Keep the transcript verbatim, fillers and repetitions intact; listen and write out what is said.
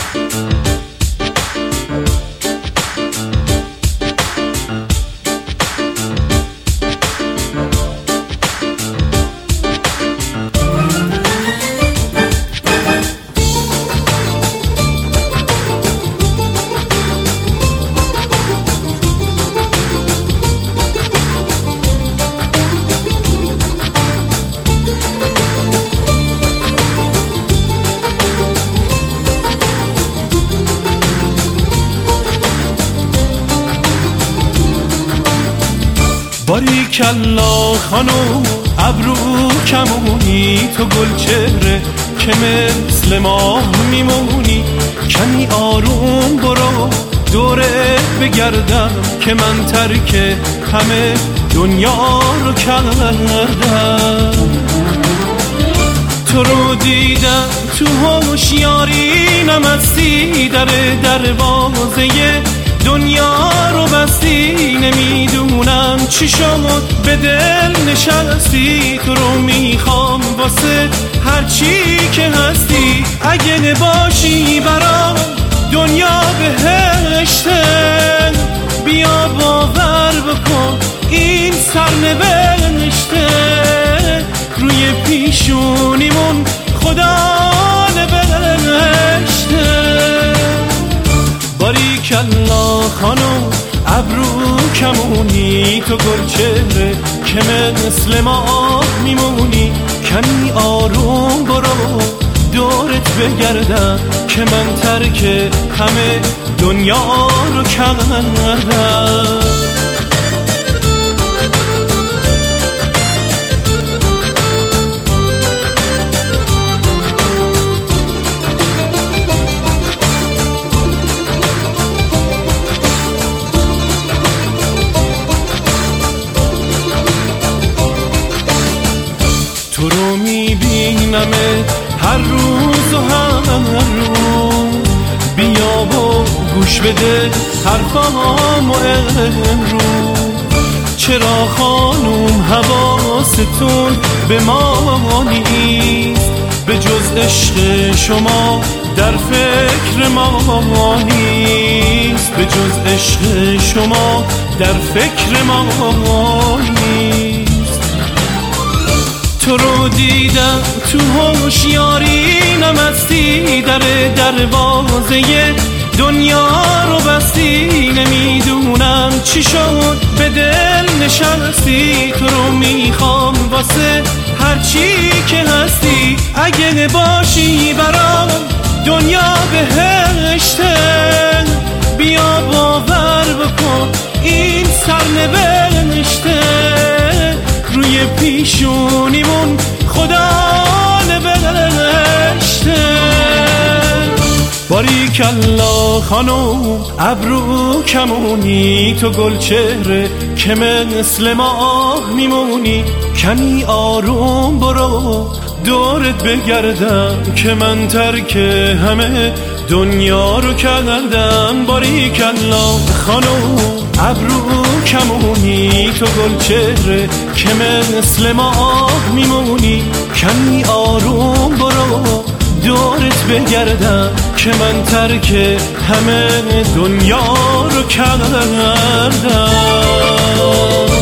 باریکلا خانم ابرو کمونی، تو گل چهره که مثل ماه میمونی. کمی آروم برو دورت بگردم که من ترک همه دنیا رو کردم. تو رو دیدم تو هوشیاری نمستی، در دروازه دنیا رو بستی. نمیدونم چی شد به دل نشستی، تو رو میخوام واسه هرچی که هستی. اگه نباشی برام دنیا بهشته، بیا باور بکن این سرنوشته. روی پیشونیمون خدا نوشته. باریکلا خانم ابرو کمونی، تو گل چهره که مثل ماه میمونی. کمی آروم برو دورت بگردم که من ترک همه دنیا رو کردم. تو رو میبینمه هر روز و هر روز، بیا و گوش بده حرفامو امروز. چرا خانوم حواستون به ما نیست، به جز عشق شما در فکر ما نیست. به جز عشق شما در فکر ما نیست. تو رو دیدم تو هوشیاری نمستی، در دروازه دنیا رو بستی. نمیدونم چی شد به دل نشستی، تو رو میخوام واسه هرچی که هستی. اگه نباشی برام دنیا بهشته، بیا باور بکن این سرنوشته. روی پیشونیمون خدا نوشته. باریکلا خانم ابرو کمونی، تو گل چهره که مثل ماه میمونی. کمی آروم برو دورت بگردم که من ترک همه دنیا رو کردم. باریکلا خانم ابرو کمونی، تو گل چهره که مثل ماه میمونی. کمی آروم برو دورت بگردم که من ترک همه دنیا رو کردم.